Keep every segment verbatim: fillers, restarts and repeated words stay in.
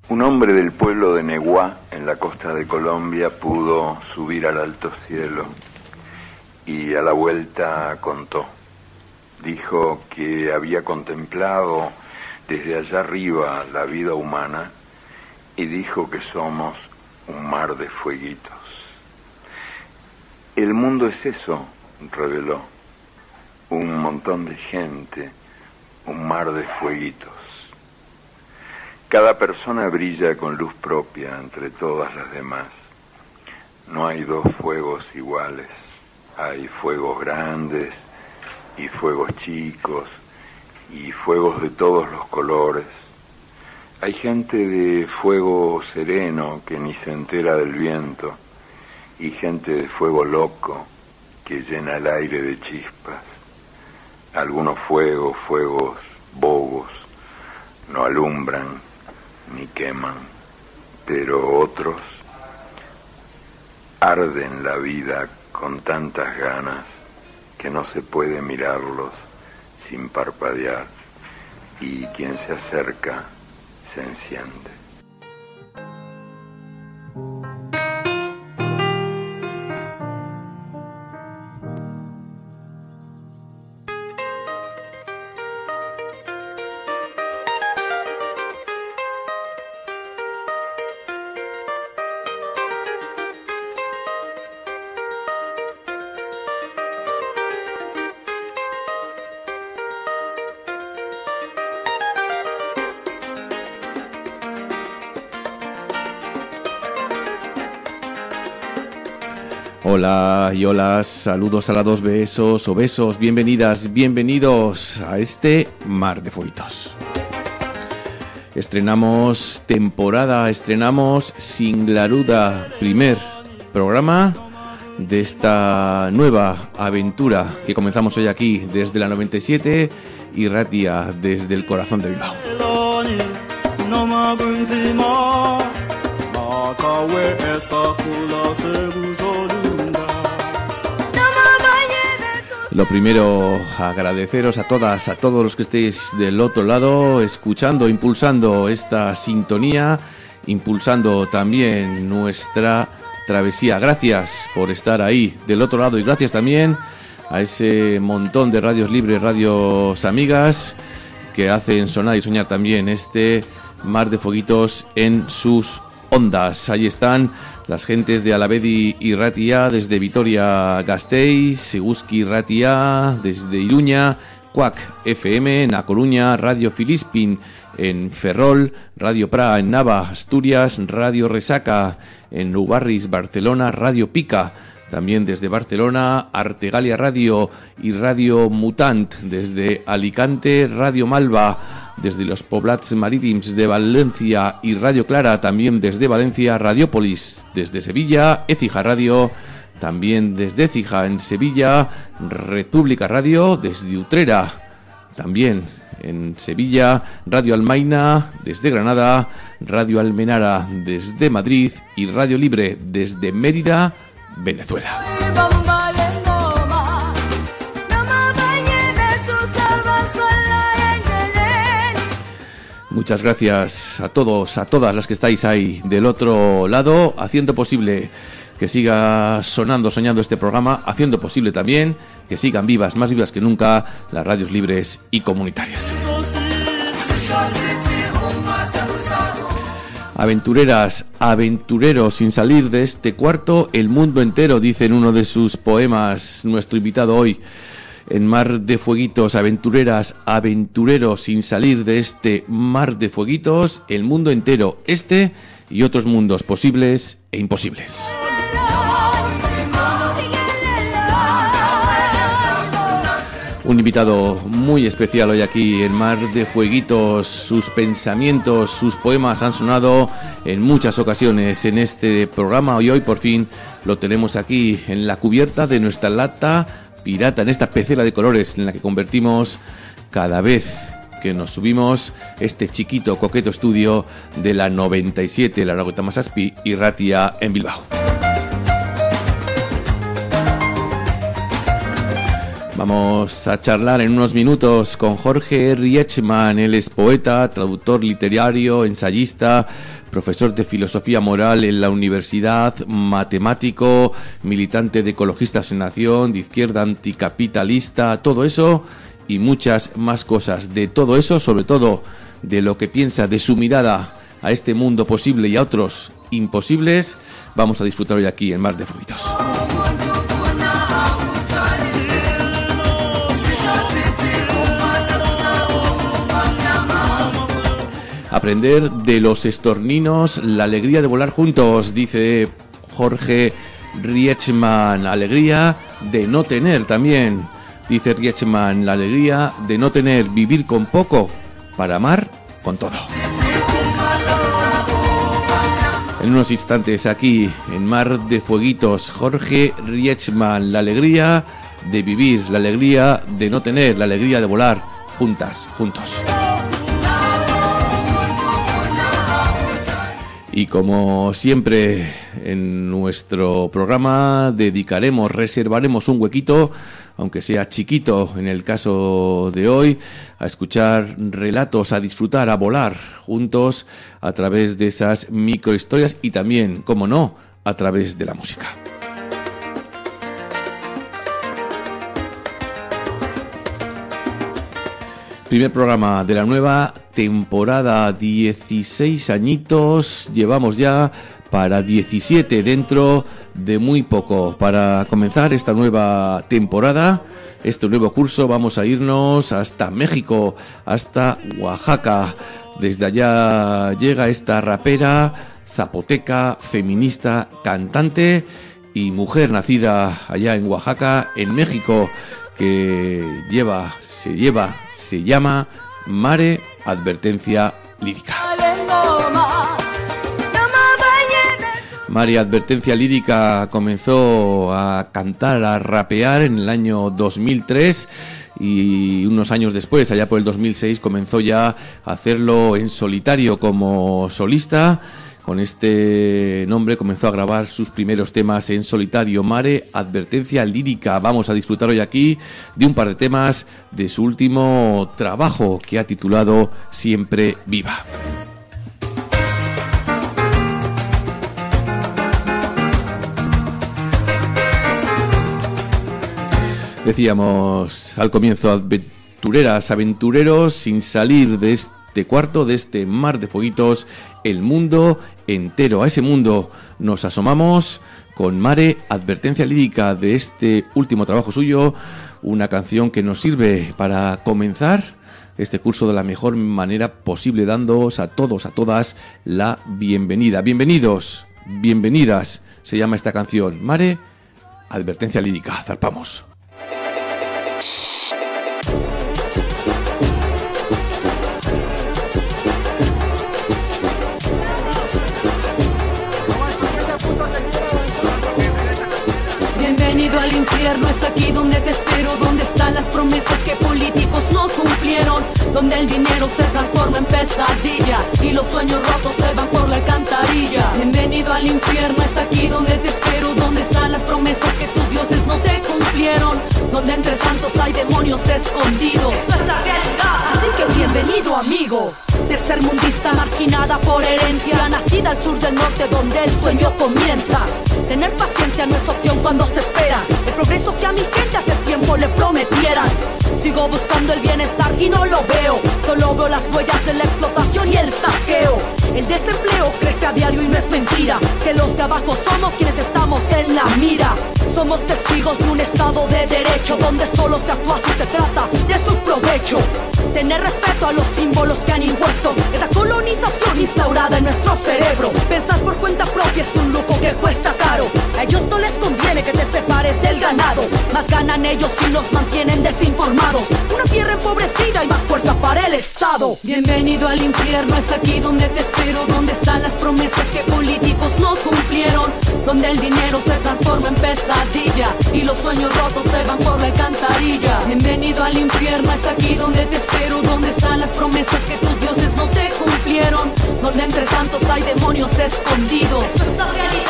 Un hombre del pueblo de Neguá, en la costa de Colombia, pudo subir al alto cielo y a la vuelta contó. Dijo que había contemplado desde allá arriba la vida humana y dijo que somos un mar de fueguitos. El mundo es eso, reveló, un montón de gente, un mar de fueguitos. Cada persona brilla con luz propia entre todas las demás. No hay dos fuegos iguales. Hay fuegos grandes y fuegos chicos y fuegos de todos los colores. Hay gente de fuego sereno que ni se entera del viento y gente de fuego loco que llena el aire de chispas. Algunos fuegos, fuegos bobos, no alumbran ni queman, pero otros arden la vida con tantas ganas que no se puede mirarlos sin parpadear, y quien se acerca se enciende. Hola y hola, saludos a las dos besos o besos, bienvenidas, bienvenidos a este Mar de Fueguitos. Estrenamos temporada, estrenamos Singlaruda, primer programa de esta nueva aventura que comenzamos hoy aquí desde la noventa y siete y Ratia desde el corazón de Bilbao. Lo primero, agradeceros a todas, a todos los que estéis del otro lado, escuchando, impulsando esta sintonía, impulsando también nuestra travesía. Gracias por estar ahí del otro lado y gracias también a ese montón de radios libres, radios amigas, que hacen sonar y soñar también este Mar de Fueguitos en sus ondas. Ahí están las gentes de Alavedi y Ratia desde Vitoria-Gasteiz, Seguski Ratia desde Iruña, Cuac F M en A Coruña, Radio Filispín en Ferrol, Radio Pra en Nava, Asturias, Radio Resaca en Ubarris, Barcelona, Radio Pica también desde Barcelona, Artegalia Radio y Radio Mutant desde Alicante, Radio Malva desde los Poblats Marítims de Valencia y Radio Clara también desde Valencia, Radiopolis desde Sevilla, Écija Radio también desde Écija en Sevilla, República Radio desde Utrera también en Sevilla, Radio Almaina desde Granada, Radio Almenara desde Madrid y Radio Libre desde Mérida, Venezuela. Muchas gracias a todos, a todas las que estáis ahí del otro lado, haciendo posible que siga sonando, soñando este programa, haciendo posible también que sigan vivas, más vivas que nunca, las radios libres y comunitarias. Aventureras, aventureros, sin salir de este cuarto, el mundo entero, dice en uno de sus poemas nuestro invitado hoy. En Mar de Fueguitos, aventureras, aventureros, sin salir de este Mar de Fueguitos, el mundo entero, este y otros mundos posibles e imposibles. Un invitado muy especial hoy aquí en Mar de Fueguitos. Sus pensamientos, sus poemas han sonado en muchas ocasiones en este programa y hoy por fin lo tenemos aquí en la cubierta de nuestra lata pirata, en esta pecera de colores en la que convertimos cada vez que nos subimos este chiquito coqueto estudio de la noventa y siete, la Largoeta Masaspi y Ratia en Bilbao. Vamos a charlar en unos minutos con Jorge Rietzmann. Él es poeta, traductor literario, ensayista, profesor de filosofía moral en la universidad, matemático, militante de Ecologistas en Acción, de izquierda anticapitalista, todo eso y muchas más cosas. De todo eso, sobre todo de lo que piensa, de su mirada a este mundo posible y a otros imposibles, vamos a disfrutar hoy aquí en Mar de Fueguitos. Aprender de los estorninos, la alegría de volar juntos, dice Jorge Rietzmann. Alegría de no tener también, dice Rietzmann. La alegría de no tener, vivir con poco para amar con todo. En unos instantes aquí en Mar de Fueguitos, Jorge Rietzmann. La alegría de vivir, la alegría de no tener, la alegría de volar juntas, juntos. Y como siempre en nuestro programa dedicaremos, reservaremos un huequito, aunque sea chiquito en el caso de hoy, a escuchar relatos, a disfrutar, a volar juntos a través de esas microhistorias y también, como no, a través de la música. Primer programa de la nueva temporada, dieciséis añitos, llevamos ya para diecisiete dentro de muy poco. Para comenzar esta nueva temporada, este nuevo curso, vamos a irnos hasta México, hasta Oaxaca. Desde allá llega esta rapera zapoteca, feminista, cantante y mujer nacida allá en Oaxaca, en México, que lleva, se lleva, se llama Mare Advertencia Lírica. Mare Advertencia Lírica comenzó a cantar, a rapear en el año dos mil tres y unos años después, allá por el dos mil seis, comenzó ya a hacerlo en solitario como solista. Con este nombre comenzó a grabar sus primeros temas en solitario, Mare Advertencia Lírica. Vamos a disfrutar hoy aquí de un par de temas de su último trabajo que ha titulado Siempre Viva. Decíamos al comienzo, aventureras, aventureros, sin salir de este cuarto, de este mar de fueguitos, el mundo entero. A ese mundo nos asomamos con Mare Advertencia Lírica, de este último trabajo suyo, una canción que nos sirve para comenzar este curso de la mejor manera posible, dándoos a todos, a todas la bienvenida. Bienvenidos, bienvenidas, se llama esta canción, Mare Advertencia Lírica. Zarpamos. Bienvenido al infierno, es aquí donde te espero, donde están las promesas que políticos no cumplieron, donde el dinero se transforma en pesadilla y los sueños rotos se van por la alcantarilla. Bienvenido al infierno, es aquí donde te espero, donde están las promesas que tus dioses no te cumplieron, donde entre santos hay demonios escondidos. Eso es la realidad, así que bienvenido amigo. Tercermundista marginada por herencia, nacida al sur del norte donde el sueño comienza. Tener paciencia no es opción cuando se espera el progreso que a mi gente hace tiempo le prometieran. Sigo buscando el bienestar y no lo veo, solo veo las huellas de la explotación y el saqueo. El desempleo crece a diario y no es mentira, que los de abajo somos quienes estamos en la mira. Somos testigos de un estado de derecho, donde solo se actúa si se trata de su provecho. Tener respeto a los símbolos que han impuesto esta colonización instaurada en nuestro cerebro. Pensar por cuenta propia es un lujo que cuesta caro. A ellos no les conviene que te separes del ganado, más ganan ellos si los mantienen desinformados. Una tierra empobrecida y más fuerza para el Estado. Bienvenido al infierno, es aquí donde te espero, donde están las promesas que políticos no cumplieron, donde el dinero se transforma en pesadilla y los sueños rotos se van por la alcantarilla. Bienvenido al infierno, es aquí donde te espero, donde están las promesas que tus dioses no te cumplieron, donde entre santos hay demonios escondidos. Eso es la realidad, así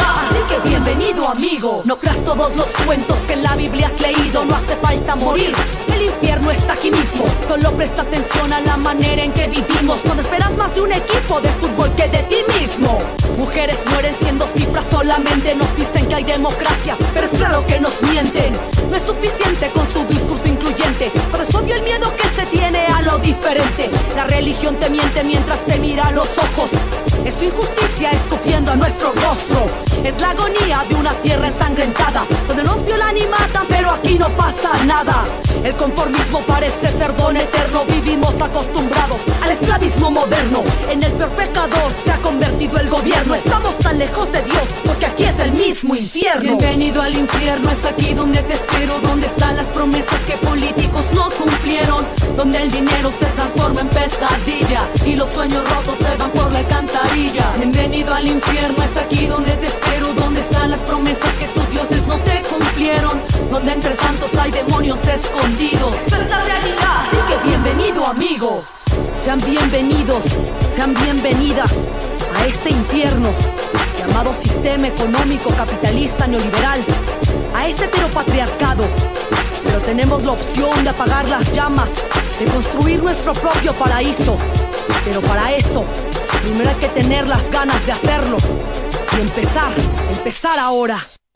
que bienvenido amigo. No creas todos los cuentos que en la Biblia has leído, no hace falta morir, el infierno está aquí mismo. Solo presta atención a la manera en que vivimos, cuando esperas más de un equipo de fútbol que de ti mismo. Mujeres mueren siendo cifras solamente, nos dicen que hay democracia, pero es claro que nos mienten. No es suficiente con su discurso incluyente, pero es obvio el miedo que se tiene a lo diferente. La religión te miente mientras te mira a los ojos, es su injusticia escupiendo a nuestro rostro. Es la agonía de una tierra ensangrentada, donde nos violan y matan, pero aquí no pasa nada. El conformismo parece ser don eterno, vivimos acostumbrados al esclavismo moderno. En el peor pecador se ha convertido el gobierno, estamos tan lejos de Dios porque aquí es el mismo infierno. Bienvenido al infierno, es aquí donde te espero, donde están las promesas que políticos no cumplieron, donde el dinero se transforma en pesadilla y los sueños rotos se van por la alcantarilla. Bienvenido al infierno, es aquí donde te espero, donde están las promesas que tus dioses no te cumplieron, donde entre santos hay demonios escondidos. Esto es la realidad, así que bienvenido amigo. Sean bienvenidos, sean bienvenidas a este infierno llamado sistema económico capitalista neoliberal, a este heteropatriarcado. Pero tenemos la opción de apagar las llamas, de construir nuestro propio paraíso. Pero para eso, primero hay que tener las ganas de hacerlo y empezar, empezar ahora.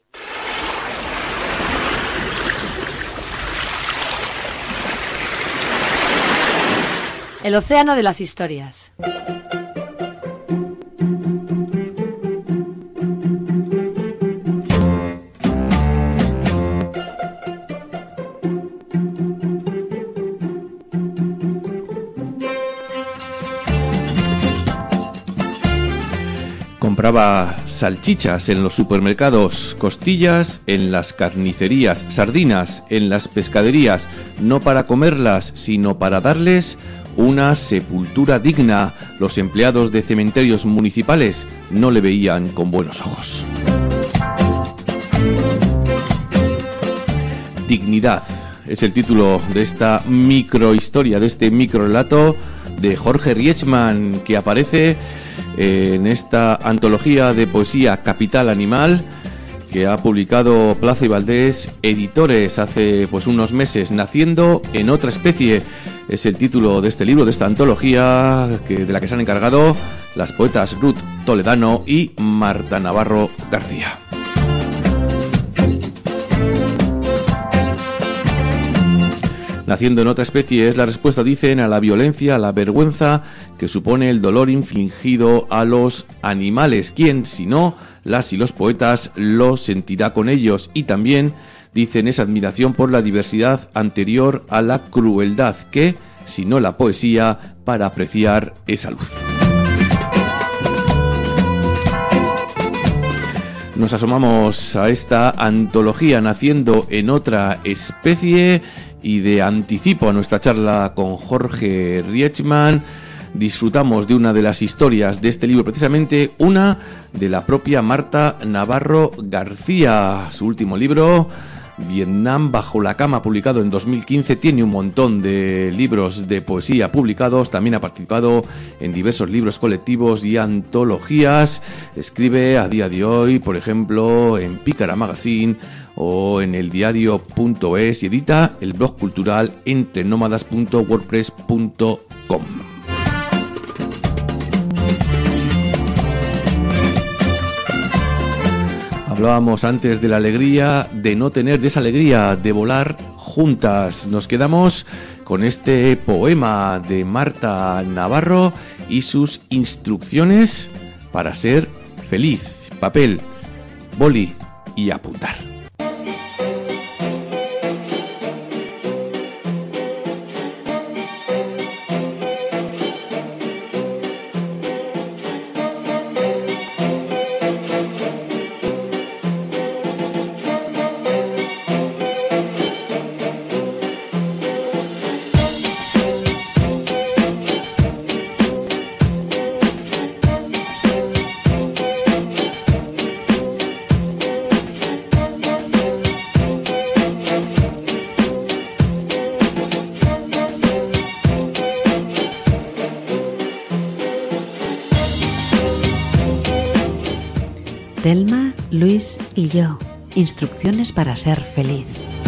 El océano de las historias. Compraba salchichas en los supermercados, costillas en las carnicerías, sardinas en las pescaderías, no para comerlas, sino para darles una sepultura digna. Los empleados de cementerios municipales no le veían con buenos ojos. Dignidad es el título de esta microhistoria, de este microrelato de Jorge Rietzmann, que aparece en esta antología de poesía Capital Animal, que ha publicado Plaza y Valdés Editores hace pues unos meses. Naciendo en otra especie es el título de este libro, de esta antología, que, de la que se han encargado las poetas Ruth Toledano y Marta Navarro García. Naciendo en otra especie es la respuesta, dicen, a la violencia, a la vergüenza que supone el dolor infligido a los animales. ¿Quién, si no las y los poetas, lo sentirá con ellos? Y también, dicen, esa admiración por la diversidad anterior a la crueldad, que, si no la poesía, para apreciar esa luz. Nos asomamos a esta antología, Naciendo en otra especie, y de anticipo a nuestra charla con Jorge Rietzmann, disfrutamos de una de las historias de este libro, precisamente una de la propia Marta Navarro García. Su último libro, Vietnam bajo la cama, publicado en dos mil quince, tiene un montón de libros de poesía publicados, también ha participado en diversos libros colectivos y antologías. Escribe a día de hoy, por ejemplo, en Pícara Magazine o en el diario punto es, y edita el blog cultural entrenómadas punto wordpress punto com. Hablábamos antes de la alegría, de no tener desalegría, de volar juntas. Nos quedamos con este poema de Marta Navarro y sus instrucciones para ser feliz. Papel, boli y apuntar. Telma, Luis y yo. Instrucciones para ser feliz.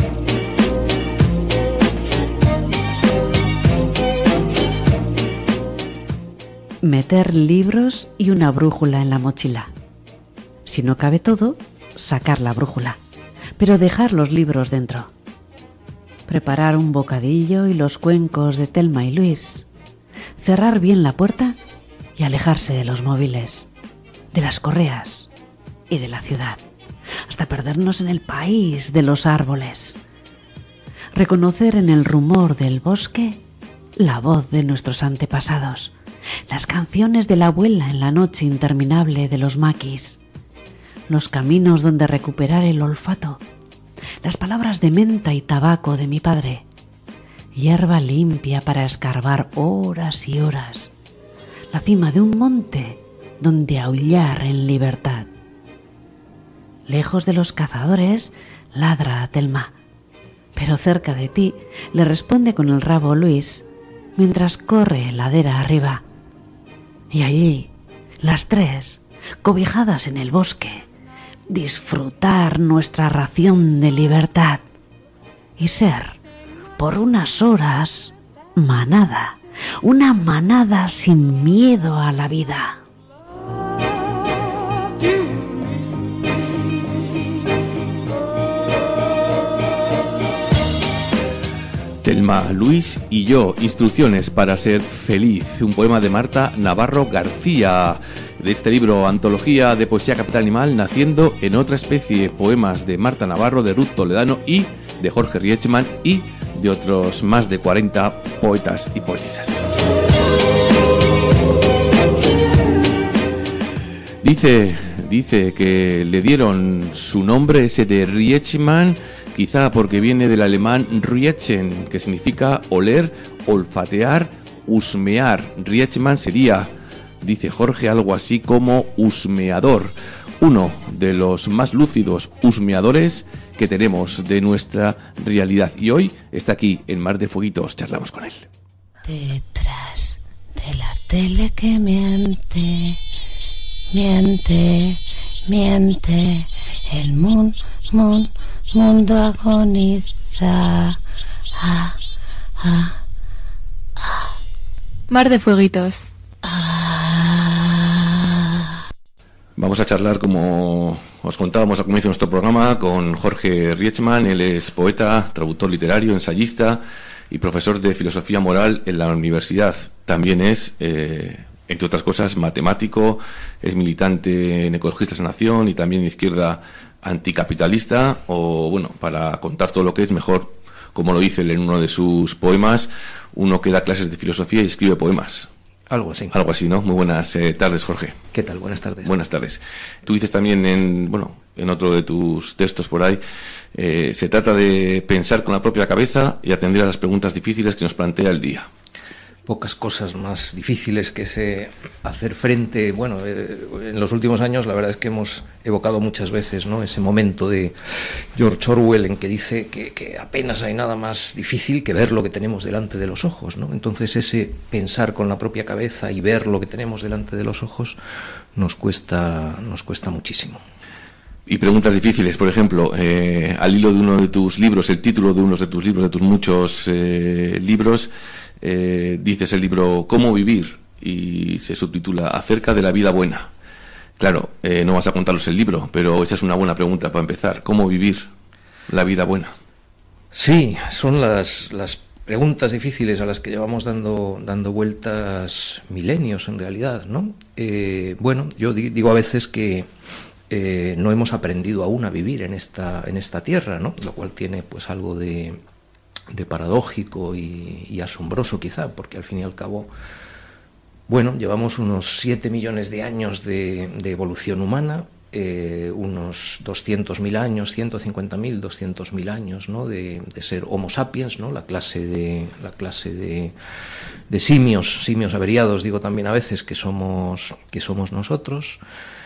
Meter libros y una brújula en la mochila. Si no cabe todo, sacar la brújula, pero dejar los libros dentro. Preparar un bocadillo y los cuencos de Telma y Luis. Cerrar bien la puerta y alejarse de los móviles, de las correas y de la ciudad, hasta perdernos en el país de los árboles. Reconocer en el rumor del bosque la voz de nuestros antepasados, las canciones de la abuela en la noche interminable de los maquis, los caminos donde recuperar el olfato, las palabras de menta y tabaco de mi padre, hierba limpia para escarbar horas y horas, la cima de un monte donde aullar en libertad. Lejos de los cazadores, ladra a Telma, pero cerca de ti le responde con el rabo Luis, mientras corre ladera arriba. Y allí, las tres, cobijadas en el bosque, disfrutar nuestra ración de libertad y ser, por unas horas, manada, una manada sin miedo a la vida. Telma, Luis y yo, instrucciones para ser feliz, un poema de Marta Navarro García, de este libro Antología de Poesía Capital Animal, naciendo en otra especie, poemas de Marta Navarro, de Ruth Toledano y de Jorge Rietzmann y de otros más de cuarenta poetas y poetisas. Dice, dice que le dieron su nombre ese de Rietzmann, quizá porque viene del alemán riechen, que significa oler, olfatear, husmear. Rietzmann sería, dice Jorge, algo así como husmeador, uno de los más lúcidos husmeadores que tenemos de nuestra realidad. Y hoy está aquí en Mar de Fueguitos, charlamos con él. Detrás de la tele que miente, miente, miente, el mundo, mundo, mundo agoniza. Ah, ah, ah. Mar de Fueguitos. Ah. Vamos a charlar, como os contábamos al comienzo de nuestro programa, con Jorge Rietzmann. Él es poeta, traductor literario, ensayista y profesor de filosofía moral en la universidad. También es, eh, entre otras cosas, matemático, es militante en Ecologistas en Acción y también en Izquierda Anticapitalista, o bueno, para contar todo lo que es mejor, como lo dice él en uno de sus poemas, uno que da clases de filosofía y escribe poemas. Algo así. Algo así, ¿no? Muy buenas eh, tardes, Jorge. ¿Qué tal? Buenas tardes. Buenas tardes. Tú dices también en, bueno, en otro de tus textos por ahí, eh, se trata de pensar con la propia cabeza y atender a las preguntas difíciles que nos plantea el día. Pocas cosas más difíciles que ese hacer frente. Bueno, eh, en los últimos años la verdad es que hemos evocado muchas veces, ¿no?, ese momento de George Orwell en que dice que, que apenas hay nada más difícil que ver lo que tenemos delante de los ojos, ¿no? Entonces ese pensar con la propia cabeza y ver lo que tenemos delante de los ojos nos cuesta, nos cuesta muchísimo. Y preguntas difíciles, por ejemplo, eh, al hilo de uno de tus libros, el título de uno de tus libros, de tus muchos eh, libros, eh, dices el libro ¿Cómo vivir? Y se subtitula Acerca de la vida buena. Claro, eh, no vas a contaros el libro, pero esa es una buena pregunta para empezar. ¿Cómo vivir la vida buena? Sí, son las, las preguntas difíciles a las que llevamos dando, dando vueltas milenios en realidad, ¿no? Eh, bueno, yo digo a veces que Eh, no hemos aprendido aún a vivir en esta, en esta tierra, ¿no? Lo cual tiene pues algo de, de paradójico y, y asombroso quizá, porque al fin y al cabo, bueno, llevamos unos siete millones de años de, de evolución humana, eh, unos doscientos mil años, ciento cincuenta mil, doscientos mil años, ¿no?, de, de ser Homo sapiens, ¿no?, la clase de, la clase de, de simios, simios averiados, digo también a veces, que somos, que somos nosotros.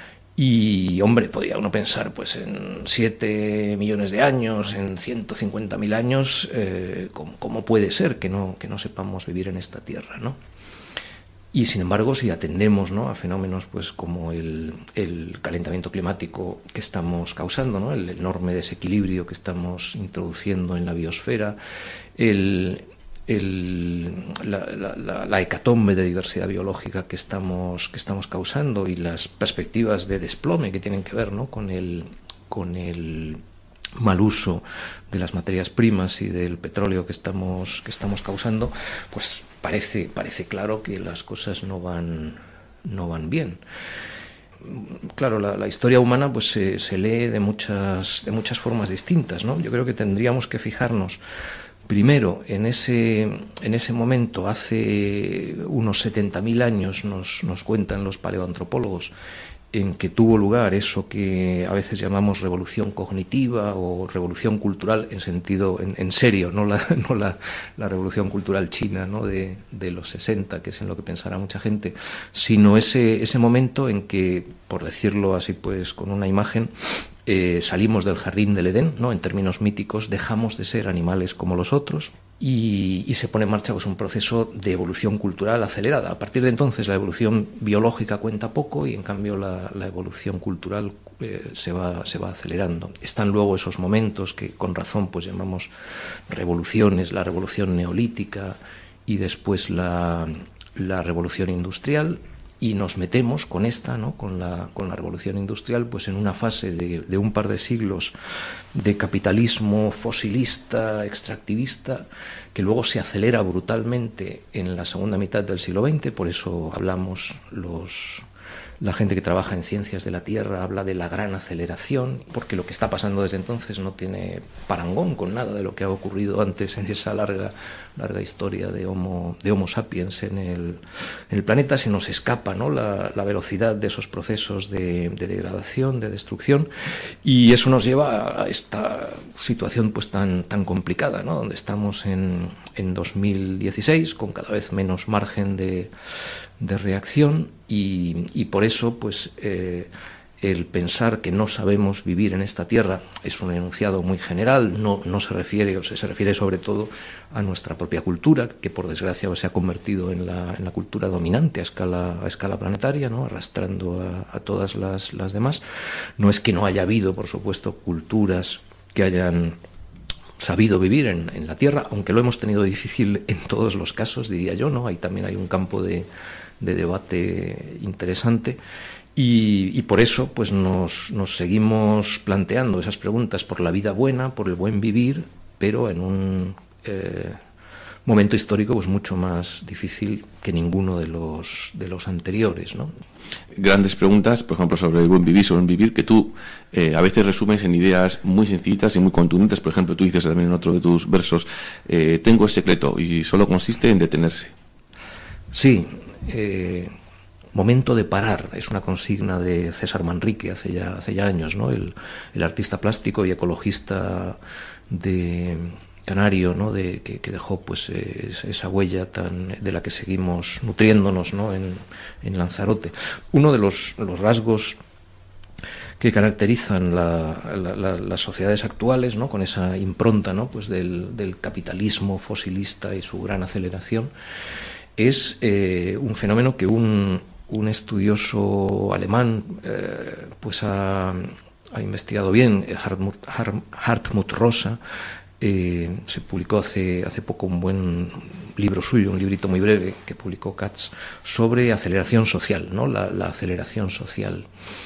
Y, hombre, podría uno pensar, pues en siete millones de años, en ciento cincuenta mil años, eh, ¿cómo, ¿cómo puede ser que no, que no sepamos vivir en esta tierra, ¿no? Y sin embargo, si atendemos, ¿no?, a fenómenos pues como el, el calentamiento climático que estamos causando, ¿no?, el enorme desequilibrio que estamos introduciendo en la biosfera, el, el, la, la, la hecatombe de diversidad biológica que estamos, que estamos causando y las perspectivas de desplome que tienen que ver, ¿no?, con el, con el mal uso de las materias primas y del petróleo que estamos, que estamos causando, pues parece, parece claro que las cosas no van, no van bien. Claro, la, la historia humana pues se, se lee de muchas, de muchas formas distintas, ¿no? Yo creo que tendríamos que fijarnos primero en ese, en ese momento, hace unos setenta mil años, nos, nos cuentan los paleoantropólogos, en que tuvo lugar eso que a veces llamamos revolución cognitiva o revolución cultural en sentido, en, en serio, no la, no la, la revolución cultural china, ¿no?, de, de los sesenta, que es en lo que pensará mucha gente, sino ese, ese momento en que, por decirlo así pues con una imagen, eh, salimos del jardín del Edén, ¿no?, en términos míticos, dejamos de ser animales como los otros y, y se pone en marcha pues un proceso de evolución cultural acelerada. A partir de entonces la evolución biológica cuenta poco y en cambio la, la evolución cultural eh, se va, se va acelerando. Están luego esos momentos que con razón pues llamamos revoluciones, la revolución neolítica y después la, la revolución industrial. Y nos metemos con esta, ¿no?, con la, con la revolución industrial, pues en una fase de, de un par de siglos de capitalismo fosilista, extractivista, que luego se acelera brutalmente en la segunda mitad del siglo veinte. Por eso hablamos, los, la gente que trabaja en ciencias de la Tierra habla de la gran aceleración, porque lo que está pasando desde entonces no tiene parangón con nada de lo que ha ocurrido antes en esa larga, larga historia de Homo, de Homo sapiens en el, en el planeta. Se nos escapa, ¿no?, la, la velocidad de esos procesos de, de degradación, de destrucción, y eso nos lleva a esta situación pues tan, tan complicada, ¿no?, donde estamos en, en dos mil dieciséis con cada vez menos margen de, de reacción y, y por eso pues eh, el pensar que no sabemos vivir en esta tierra es un enunciado muy general, no, no se refiere, o sea, se refiere sobre todo a nuestra propia cultura, que por desgracia se ha convertido en la, en la cultura dominante a escala, a escala planetaria, ¿no?, arrastrando a, a todas las, las demás. No es que no haya habido, por supuesto, culturas que hayan sabido vivir en, en la Tierra, aunque lo hemos tenido difícil en todos los casos, diría yo, ¿no? Ahí también hay un campo de, de debate interesante. Y, y por eso pues nos, nos seguimos planteando esas preguntas por la vida buena, por el buen vivir, pero en un eh, momento histórico pues mucho más difícil que ninguno de los, de los anteriores, ¿no? Grandes preguntas, por ejemplo, sobre el buen vivir, sobre el vivir, que tú eh, a veces resumes en ideas muy sencillitas y muy contundentes. Por ejemplo, tú dices también en otro de tus versos, eh, tengo el secreto y solo consiste en detenerse. Sí, eh, momento de parar, es una consigna de César Manrique hace ya, hace ya años, ¿no? El, el artista plástico y ecologista de canario, ¿no?, de, que, que dejó pues eh, esa huella tan de la que seguimos nutriéndonos, ¿no?, en, en Lanzarote. Uno de los, los rasgos que caracterizan la, la, la, las sociedades actuales, ¿no?, con esa impronta, ¿no?, pues del, del capitalismo fosilista y su gran aceleración, es eh, un fenómeno que un, un estudioso alemán eh, pues ha, ha investigado bien, Hartmut, Hartmut Rosa. Eh, se publicó hace, hace poco un buen libro suyo, un librito muy breve que publicó Katz, sobre aceleración social, ¿no?, la, la aceleración social.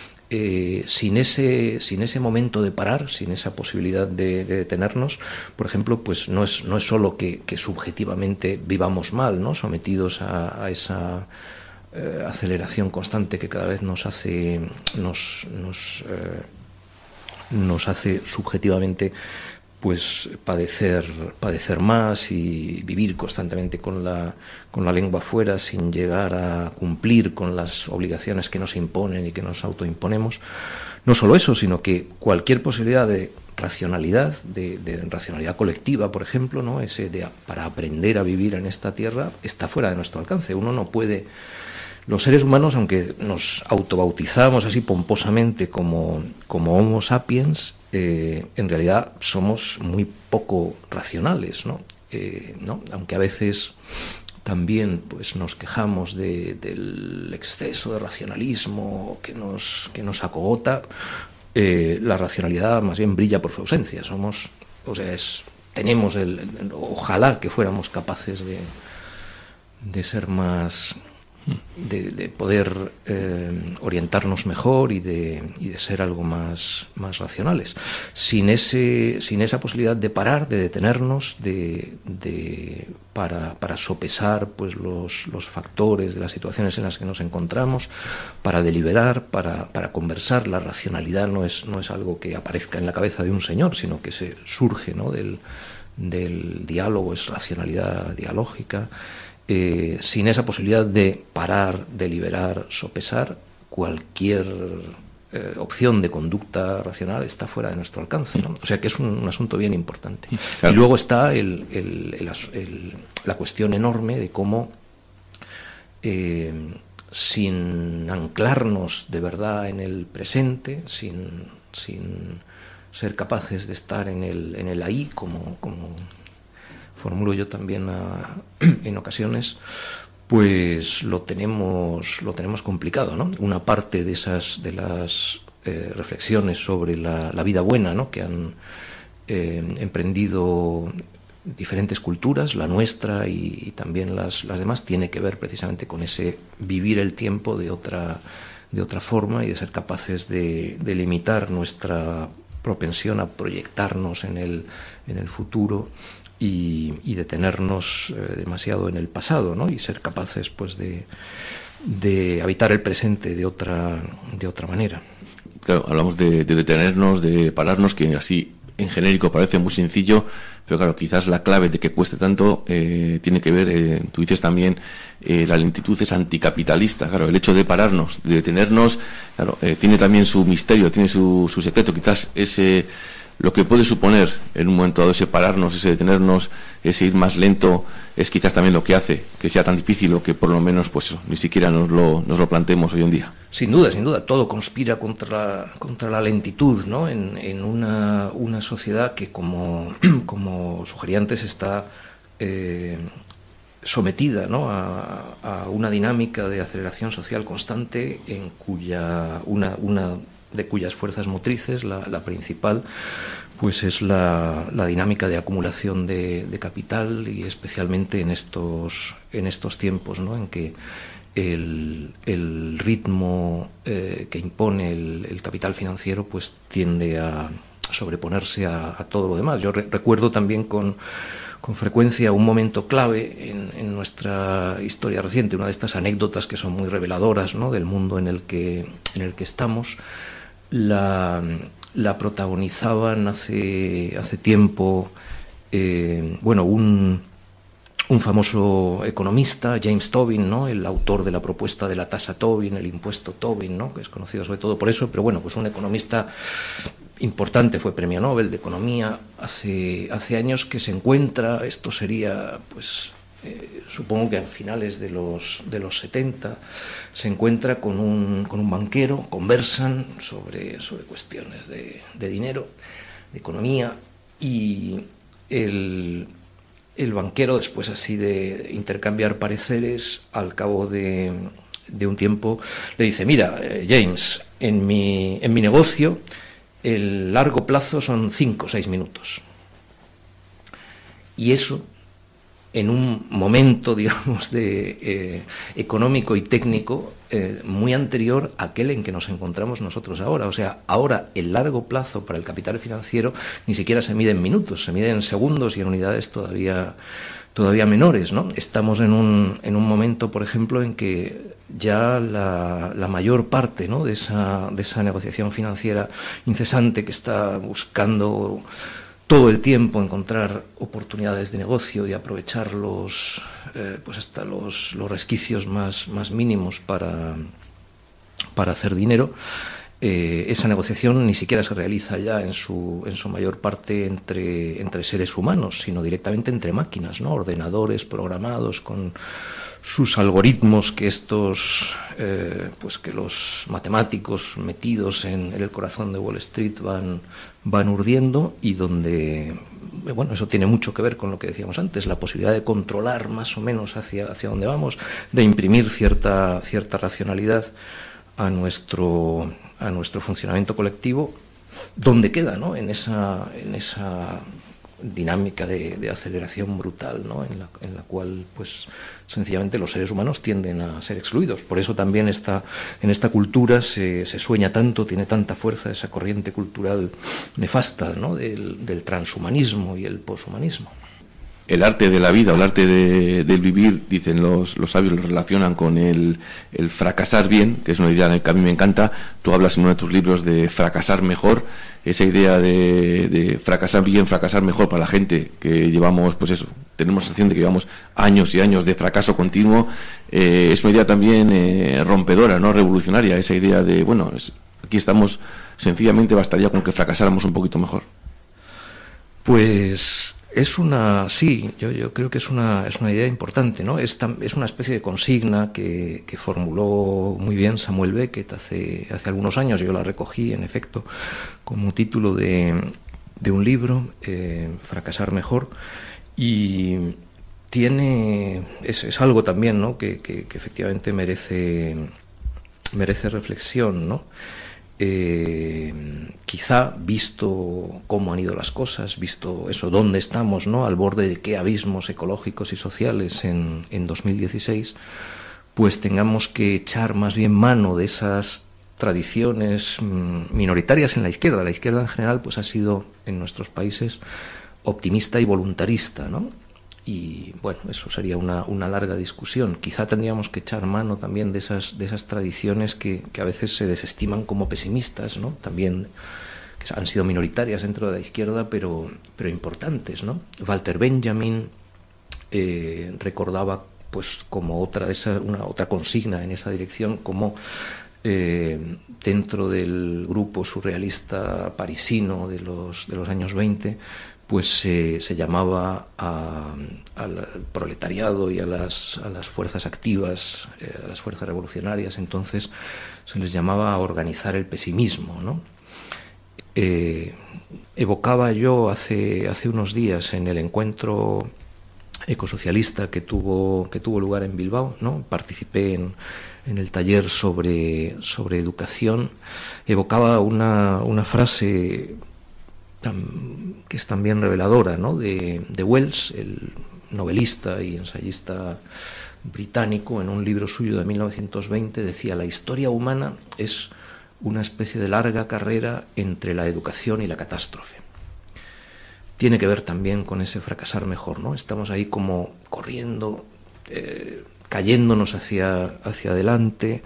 Eh, sin ese, sin ese momento de parar, sin esa posibilidad de, de detenernos, por ejemplo, pues no es, no es solo que, que subjetivamente vivamos mal, ¿no?, sometidos a, a esa eh, aceleración constante que cada vez nos hace, nos, nos, eh, nos hace subjetivamente pues padecer, padecer más y vivir constantemente con la, con la lengua fuera sin llegar a cumplir con las obligaciones que nos imponen y que nos autoimponemos. No solo eso, sino que cualquier posibilidad de racionalidad, de, de racionalidad colectiva, por ejemplo, ¿no?, ese de, para aprender a vivir en esta tierra, está fuera de nuestro alcance. Uno no puede... Los seres humanos, aunque nos autobautizamos así pomposamente como, como Homo sapiens, eh, en realidad somos muy poco racionales, ¿no? Eh, ¿no? Aunque a veces también pues nos quejamos de, del exceso de racionalismo que nos, que nos acogota, eh, la racionalidad más bien brilla por su ausencia. Somos, o sea, es, tenemos el, el ojalá que fuéramos capaces de, de ser más, de, de poder eh, orientarnos mejor y de, y de ser algo más, más racionales. Sin ese, sin esa posibilidad de parar, de detenernos, de, de para, para sopesar pues los, los factores de las situaciones en las que nos encontramos, para deliberar, para, para conversar. La racionalidad no es, no es algo que aparezca en la cabeza de un señor, sino que se surge, ¿no?, del, del diálogo, es racionalidad dialógica. Eh, sin esa posibilidad de parar, deliberar, sopesar, cualquier eh, opción de conducta racional está fuera de nuestro alcance, ¿no? O sea que es un, un asunto bien importante. Claro. Y luego está el, el, el, el, la cuestión enorme de cómo, eh, sin anclarnos de verdad en el presente, sin, sin ser capaces de estar en el, en el ahí, como... como formulo yo también a, en ocasiones, pues lo tenemos lo tenemos complicado, ¿no? Una parte de esas de las eh, reflexiones sobre la, la vida buena, ¿no?, que han eh, emprendido diferentes culturas, la nuestra y, y también las, las demás, tiene que ver precisamente con ese vivir el tiempo de otra de otra forma y de ser capaces de, de limitar nuestra propensión a proyectarnos en el en el futuro. Y, y detenernos eh, demasiado en el pasado, ¿no?, y ser capaces pues de, de habitar el presente de otra, de otra manera. Claro, hablamos de, de detenernos, de pararnos, que así en genérico parece muy sencillo, pero claro, quizás la clave de que cueste tanto eh, tiene que ver, eh, tú dices también, eh, la lentitud es anticapitalista. Claro, el hecho de pararnos, de detenernos, claro, eh, tiene también su misterio, tiene su, su secreto. Quizás ese... lo que puede suponer en un momento dado ese pararnos, ese detenernos, ese ir más lento, es quizás también lo que hace que sea tan difícil o que por lo menos pues eso, ni siquiera nos lo, nos lo planteemos hoy en día. Sin duda, sin duda, todo conspira contra la, contra la lentitud, ¿no?, en, en una, una sociedad que, como, como sugerí antes, está eh, sometida, ¿no?, a, a una dinámica de aceleración social constante, en cuya una, una de cuyas fuerzas motrices, la, la principal, pues es la, la dinámica de acumulación de, de capital, y especialmente en estos, en estos tiempos, ¿no?, en que el, el ritmo eh, que impone el, el capital financiero pues tiende a sobreponerse a, a todo lo demás. Yo re, recuerdo también con, con frecuencia un momento clave en, en nuestra historia reciente, una de estas anécdotas que son muy reveladoras, ¿no?, del mundo en el que, en el que estamos. La, la protagonizaban hace, hace tiempo eh, bueno, un, un famoso economista, James Tobin, ¿no?, el autor de la propuesta de la tasa Tobin, el impuesto Tobin, ¿no?, que es conocido sobre todo por eso, pero bueno, pues un economista importante, fue premio Nobel de Economía hace, hace años, que se encuentra, esto sería pues Eh, supongo que a finales de los, de los setenta, se encuentra con un, con un banquero, conversan sobre, sobre cuestiones de, de dinero, de economía, y el, el banquero, después así de intercambiar pareceres, al cabo de, de un tiempo, le dice: mira, eh, James, en mi, en mi negocio el largo plazo son cinco o seis minutos. Y eso, en un momento, digamos, de, eh, económico y técnico eh, muy anterior a aquel en que nos encontramos nosotros ahora. O sea, ahora el largo plazo para el capital financiero ni siquiera se mide en minutos, se mide en segundos y en unidades todavía, todavía menores, ¿no? Estamos en un, en un momento, por ejemplo, en que ya la, la mayor parte, ¿no?, de esa, de esa negociación financiera incesante que está buscando todo el tiempo encontrar oportunidades de negocio y aprovecharlos, eh, pues hasta los, los resquicios más, más mínimos para, para hacer dinero. Eh, esa negociación ni siquiera se realiza ya en su, en su mayor parte entre, entre seres humanos, sino directamente entre máquinas, ¿no?, ordenadores programados con sus algoritmos que estos, eh, pues que los matemáticos metidos en, en el corazón de Wall Street van, van urdiendo, y donde, bueno, eso tiene mucho que ver con lo que decíamos antes, la posibilidad de controlar más o menos hacia, hacia dónde vamos, de imprimir cierta, cierta racionalidad a nuestro, a nuestro funcionamiento colectivo, donde queda, ¿no? En esa, en esa dinámica de, de aceleración brutal, ¿no? en, la, en la cual, pues, sencillamente los seres humanos tienden a ser excluidos. Por eso también está, en esta cultura se, se sueña tanto, tiene tanta fuerza esa corriente cultural nefasta, ¿no? del, del transhumanismo y el poshumanismo. El arte de la vida o el arte de, del vivir, dicen los, los sabios, lo relacionan con el, el fracasar bien, que es una idea que a mí me encanta. Tú hablas en uno de tus libros de fracasar mejor, esa idea de, de fracasar bien, fracasar mejor para la gente que llevamos, pues eso, tenemos la sensación de que llevamos años y años de fracaso continuo. Eh, es una idea también eh, rompedora, ¿no? Revolucionaria, esa idea de, bueno, es, aquí estamos, sencillamente bastaría con que fracasáramos un poquito mejor. Pues es una, sí, yo, yo creo que es una, es una idea importante, ¿no? Es, tam, es una especie de consigna que, que formuló muy bien Samuel Beckett hace, hace algunos años. Yo la recogí, en efecto, como título de, de un libro, eh, Fracasar mejor, y tiene, es, es algo también, ¿no? que, que, que efectivamente merece, merece reflexión, ¿no? Eh, quizá, visto cómo han ido las cosas, visto eso, dónde estamos, ¿no? Al borde de qué abismos ecológicos y sociales en, en dos mil dieciséis, pues tengamos que echar más bien mano de esas tradiciones mmm, minoritarias en la izquierda. La izquierda en general, pues ha sido en nuestros países optimista y voluntarista, ¿no? Y bueno, eso sería una, una larga discusión. Quizá tendríamos que echar mano también de esas, de esas tradiciones que, que a veces se desestiman como pesimistas, ¿no? También que han sido minoritarias dentro de la izquierda, pero, pero importantes, ¿no? Walter Benjamin eh, recordaba, pues, como otra de esa, una otra consigna en esa dirección, como eh, dentro del grupo surrealista parisino de los, de los años veinte, pues eh, se llamaba a, al proletariado y a las, a las fuerzas activas, eh, a las fuerzas revolucionarias, entonces se les llamaba a organizar el pesimismo, ¿no? Eh, evocaba yo hace, hace unos días en el encuentro ecosocialista que tuvo, que tuvo lugar en Bilbao, ¿no? Participé en, en el taller sobre, sobre educación, evocaba una, una frase que es también reveladora, ¿no? de, de Wells, el novelista y ensayista británico. En un libro suyo de mil novecientos veinte decía: la historia humana es una especie de larga carrera entre la educación y la catástrofe. Tiene que ver también con ese fracasar mejor, ¿no? Estamos ahí como corriendo, eh, cayéndonos hacia, hacia adelante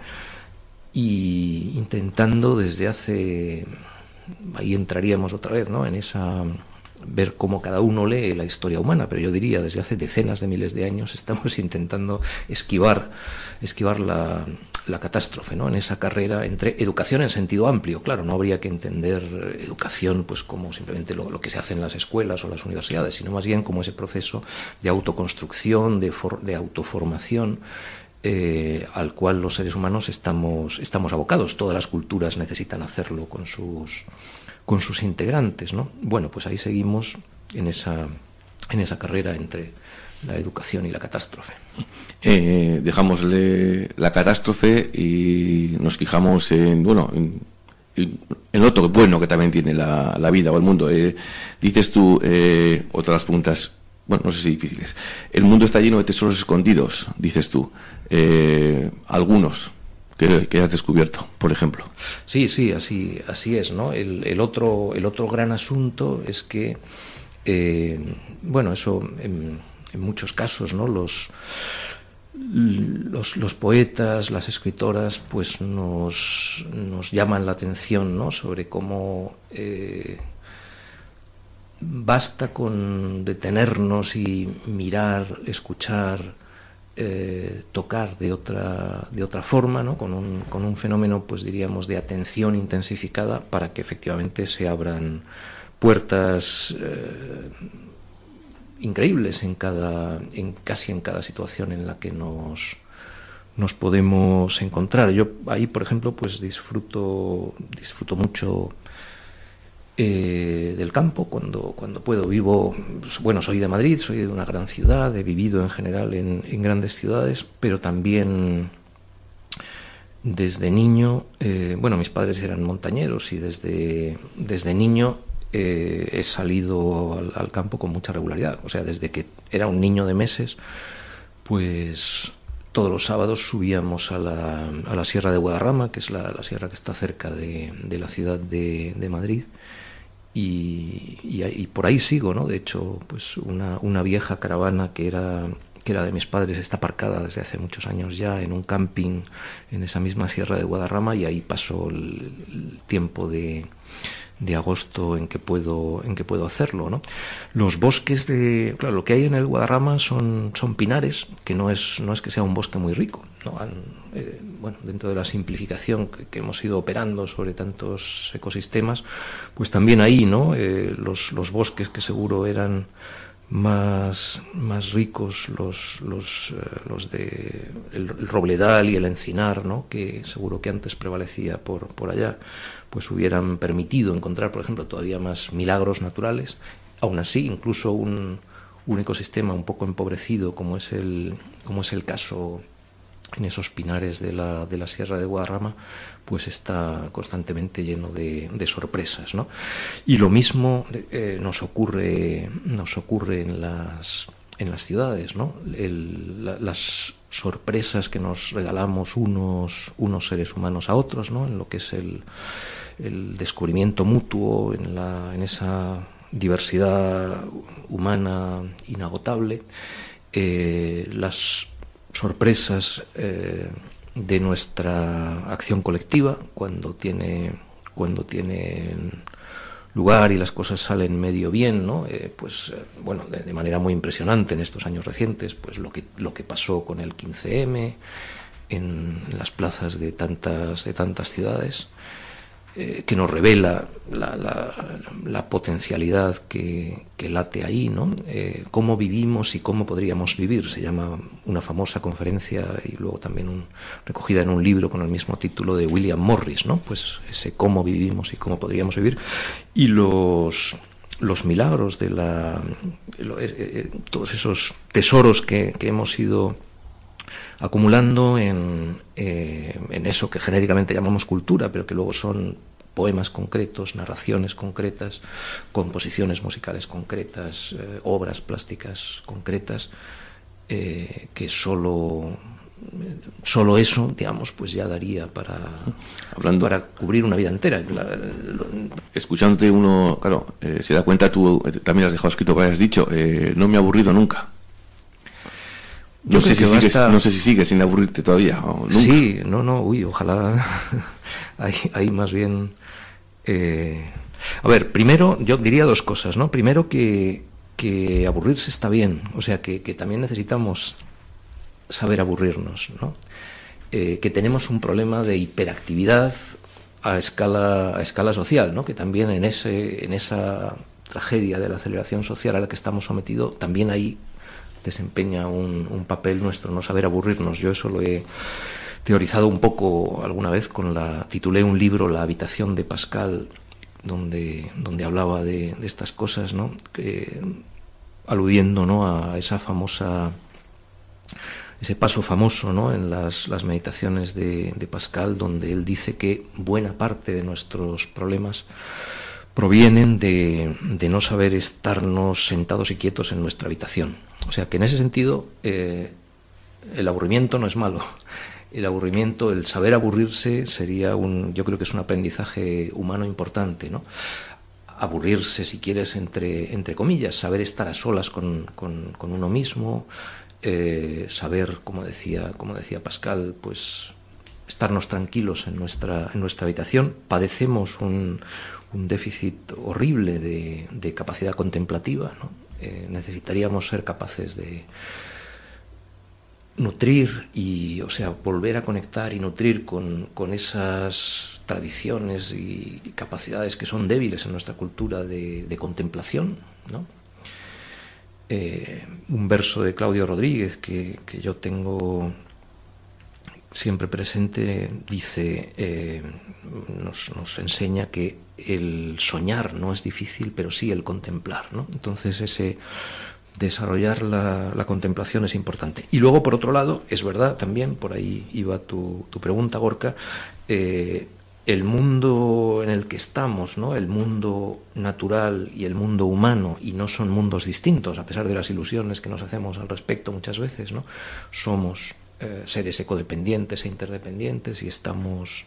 y intentando desde hace... ahí entraríamos otra vez, ¿no? En esa, ver cómo cada uno lee la historia humana, pero yo diría desde hace decenas de miles de años estamos intentando esquivar, esquivar la, la catástrofe, ¿no? En esa carrera entre educación en sentido amplio. Claro, no habría que entender educación pues como simplemente lo, lo que se hace en las escuelas o las universidades, sino más bien como ese proceso de autoconstrucción, de, for, de autoformación, Eh, al cual los seres humanos estamos, estamos abocados. Todas las culturas necesitan hacerlo con sus, con sus integrantes, ¿no? Bueno, pues ahí seguimos en esa, en esa carrera entre la educación y la catástrofe. Eh, dejámosle la catástrofe y nos fijamos en, bueno, en, en lo otro bueno que también tiene la, la vida o el mundo. Eh, dices tú, eh, otras preguntas, bueno, no sé si difíciles. El mundo está lleno de tesoros escondidos, dices tú. Eh, algunos que, que has descubierto, por ejemplo. Sí, sí, así, así es, ¿no? El, el otro, el otro gran asunto es que, eh, bueno, eso en, en muchos casos, ¿no? Los, los, los poetas, las escritoras, pues nos, nos llaman la atención, ¿no? Sobre cómo eh, basta con detenernos y mirar, escuchar, Eh, tocar de otra de otra forma, ¿no? Con un con un fenómeno, pues diríamos, de atención intensificada para que efectivamente se abran puertas eh, increíbles en cada, en casi en cada situación en la que nos, nos podemos encontrar. Yo ahí, por ejemplo, pues disfruto, disfruto mucho eh, del campo cuando, cuando puedo. Vivo, bueno, soy de Madrid, soy de una gran ciudad, he vivido en general en, en grandes ciudades, pero también desde niño, eh, bueno, mis padres eran montañeros y desde, desde niño eh, he salido al, al campo con mucha regularidad. O sea, desde que era un niño de meses, pues todos los sábados subíamos a la, a la Sierra de Guadarrama, que es la, la sierra que está cerca de, de la ciudad de, de Madrid, y, y, y por ahí sigo, ¿no? De hecho, pues una, una vieja caravana que era... que era de mis padres, está aparcada desde hace muchos años ya en un camping en esa misma Sierra de Guadarrama, y ahí paso el, el tiempo de, de agosto en que puedo en que puedo hacerlo, ¿no? Los bosques de, claro, lo que hay en el Guadarrama son son pinares, que no es no es que sea un bosque muy rico, ¿no? Han, eh, bueno, dentro de la simplificación que, que hemos ido operando sobre tantos ecosistemas, pues también ahí, ¿no? Eh, los los bosques que seguro eran más, más ricos, los, los, eh, los de el, el robledal y el encinar, ¿no? Que seguro que antes prevalecía por, por allá, pues hubieran permitido encontrar, por ejemplo, todavía más milagros naturales. Aún así, incluso un, un ecosistema un poco empobrecido, como es el, como es el caso en esos pinares de la, de la Sierra de Guadarrama, pues está constantemente lleno de, de sorpresas, ¿no? Y lo mismo eh, nos ocurre nos ocurre en las en las ciudades, ¿no? El, la, las sorpresas que nos regalamos unos unos seres humanos a otros, ¿no? En lo que es el, el descubrimiento mutuo, en la en esa diversidad humana inagotable, eh, las sorpresas eh, de nuestra acción colectiva cuando tiene cuando tienen lugar y las cosas salen medio bien, ¿no? Eh, pues eh, bueno, de, de manera muy impresionante en estos años recientes, pues lo que lo que pasó con el quince eme en, en las plazas de tantas de tantas ciudades, eh, que nos revela la, la, la potencialidad que, que late ahí, ¿no? Eh, cómo vivimos y cómo podríamos vivir, se llama una famosa conferencia y luego también un, recogida en un libro con el mismo título de William Morris, ¿no? Pues ese cómo vivimos y cómo podríamos vivir, y los los milagros de la lo, eh, eh, todos esos tesoros que, que hemos ido acumulando en, eh, en eso que genéricamente llamamos cultura, pero que luego son poemas concretos, narraciones concretas, composiciones musicales concretas, eh, obras plásticas concretas, eh, que solo solo eso, digamos, pues ya daría para Hablando, para cubrir una vida entera. La, lo, escuchándote uno, claro, eh, se da cuenta, tú eh, también has dejado escrito que has dicho, eh, no me he aburrido nunca. No sé, si sigues, hasta... no sé si sigues sin aburrirte todavía. O nunca. Sí, no, no, uy, ojalá. ahí, ahí más bien. Eh... A ver, primero, yo diría dos cosas, ¿no? Primero, que, que aburrirse está bien, o sea, que, que también necesitamos saber aburrirnos, ¿no? Eh, que tenemos un problema de hiperactividad a escala, a escala social, ¿no? Que también en, ese, en esa tragedia de la aceleración social a la que estamos sometidos, también ahí desempeña un, un papel nuestro no saber aburrirnos. Yo eso lo he teorizado un poco alguna vez con la titulé un libro La habitación de Pascal, donde donde hablaba de, de estas cosas, ¿no? Que, aludiendo, ¿no? a esa famosa ese paso famoso, ¿no? En las, las meditaciones de, de Pascal, donde él dice que buena parte de nuestros problemas provienen de, de no saber estarnos sentados y quietos en nuestra habitación. O sea que en ese sentido eh, el aburrimiento no es malo. El aburrimiento, el saber aburrirse sería un, yo creo que es un aprendizaje humano importante, ¿no? Aburrirse, si quieres, entre, entre comillas, saber estar a solas con, con, con uno mismo, eh, saber, como decía, como decía Pascal, pues estarnos tranquilos en nuestra, en nuestra habitación. Padecemos un, un déficit horrible de, de capacidad contemplativa, ¿no? Eh, necesitaríamos ser capaces de nutrir y, o sea, volver a conectar y nutrir con, con esas tradiciones y capacidades que son débiles en nuestra cultura de, de contemplación, ¿no? eh, un verso de Claudio Rodríguez que, que yo tengo siempre presente, dice, eh, nos, nos enseña que el soñar no es difícil, pero sí el contemplar, ¿no? Entonces ese desarrollar la, la contemplación es importante. Y luego, por otro lado, es verdad también, por ahí iba tu, tu pregunta, Gorka, eh, el mundo en el que estamos, ¿no? El mundo natural y el mundo humano, y no son mundos distintos, a pesar de las ilusiones que nos hacemos al respecto muchas veces, ¿no? Somos eh, seres ecodependientes e interdependientes y estamos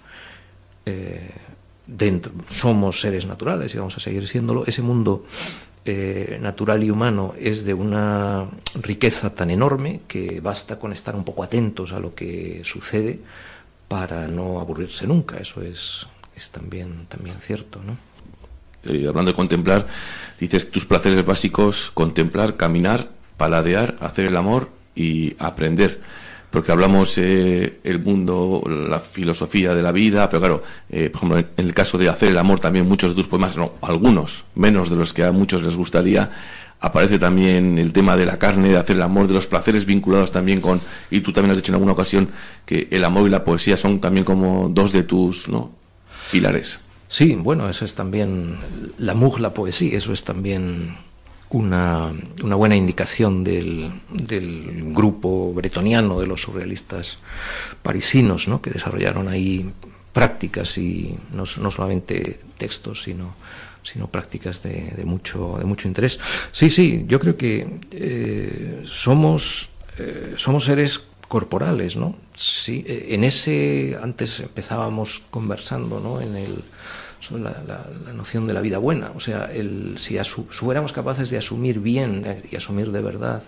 eh, dentro, somos seres naturales y vamos a seguir siéndolo. Ese mundo eh, natural y humano es de una riqueza tan enorme que basta con estar un poco atentos a lo que sucede para no aburrirse nunca. Eso es, es también, también cierto, ¿no? Eh, hablando de contemplar, dices tus placeres básicos: contemplar, caminar, paladear, hacer el amor y aprender. Porque hablamos eh, el mundo, la filosofía de la vida, pero claro, eh, por ejemplo, en el caso de hacer el amor, también muchos de tus poemas, no, algunos, menos de los que a muchos les gustaría, aparece también el tema de la carne, de hacer el amor, de los placeres vinculados también con, y tú también has dicho en alguna ocasión que el amor y la poesía son también como dos de tus, ¿no?, pilares. Sí, bueno, eso es también, la mug, la poesía, eso es también una, una buena indicación del, del grupo bretoniano de los surrealistas parisinos, ¿no?, que desarrollaron ahí prácticas y no, no solamente textos, sino sino prácticas de, de mucho de mucho interés. Sí, sí, yo creo que eh, somos eh, somos seres corporales, ¿no? Sí, eh, en ese antes empezábamos conversando, ¿no?, en el sobre la, la, la noción de la vida buena. O sea, el, si, asu, si fuéramos capaces de asumir bien eh, y asumir de verdad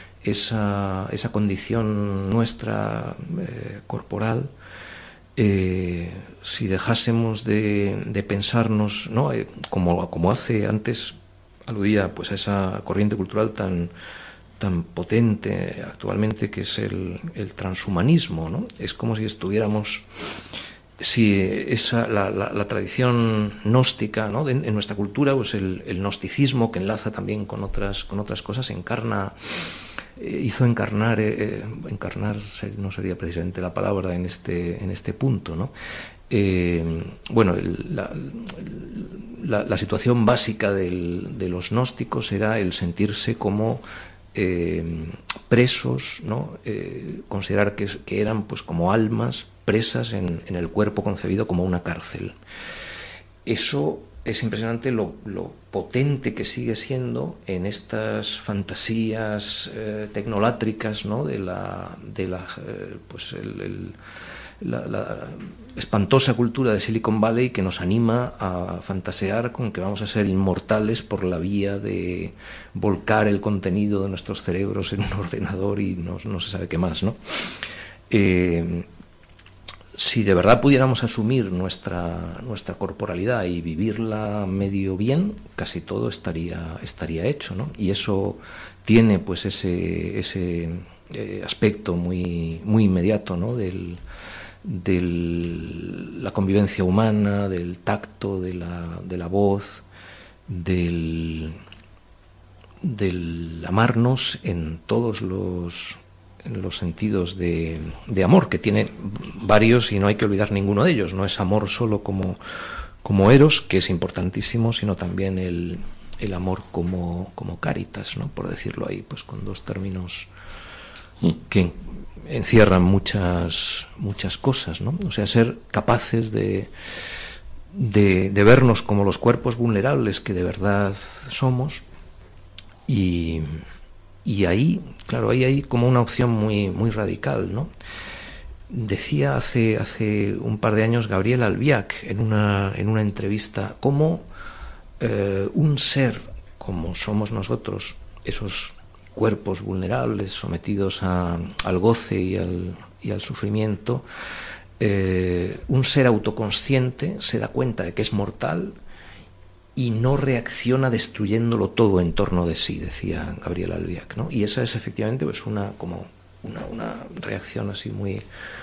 esa, esa condición nuestra eh, corporal, eh, si dejásemos de, de pensarnos, ¿no?, eh, como, como hace antes, aludía pues a esa corriente cultural tan, tan potente actualmente que es el, el transhumanismo, ¿no? Es como si estuviéramos... Si esa, la, la, la tradición gnóstica, ¿no?, de, en nuestra cultura, pues el, el gnosticismo, que enlaza también con otras, con otras cosas, encarna, eh, hizo encarnar, eh, encarnar no sería precisamente la palabra en este, en este punto, ¿no? Eh, bueno, el, la, la, la situación básica del, de los gnósticos era el sentirse como eh, presos, ¿no?, eh, considerar que, que eran pues como almas presas en, en el cuerpo concebido como una cárcel. Eso es impresionante lo, lo potente que sigue siendo en estas fantasías eh, tecnolátricas, ¿no?, de la, de la, eh, pues el, el, la, la espantosa cultura de Silicon Valley, que nos anima a fantasear con que vamos a ser inmortales por la vía de volcar el contenido de nuestros cerebros en un ordenador y no, no se sabe qué más, ¿no? Eh, Si de verdad pudiéramos asumir nuestra, nuestra corporalidad y vivirla medio bien, casi todo estaría, estaría hecho, ¿no? Y eso tiene pues ese, ese eh, aspecto muy, muy inmediato, ¿no?, del, del la convivencia humana, del tacto, de la, de la voz, del, del amarnos en todos los... en los sentidos de, de amor, que tiene varios y no hay que olvidar ninguno de ellos. No es amor solo como, como eros, que es importantísimo, sino también el, el amor como, como caritas, ¿no?, por decirlo ahí, pues con dos términos que encierran muchas, muchas cosas, ¿no? O sea, ser capaces de, de, de vernos como los cuerpos vulnerables que de verdad somos. Y Y ahí, claro, ahí hay como una opción muy, muy radical, ¿no? Decía hace, hace un par de años Gabriel Albiac en una, en una entrevista cómo eh, un ser como somos nosotros, esos cuerpos vulnerables sometidos a, al goce y al, y al sufrimiento, eh, un ser autoconsciente se da cuenta de que es mortal y no reacciona destruyéndolo todo en torno de sí, decía Gabriel Albiac, ¿no? Y esa es efectivamente pues una como una, una reacción así muy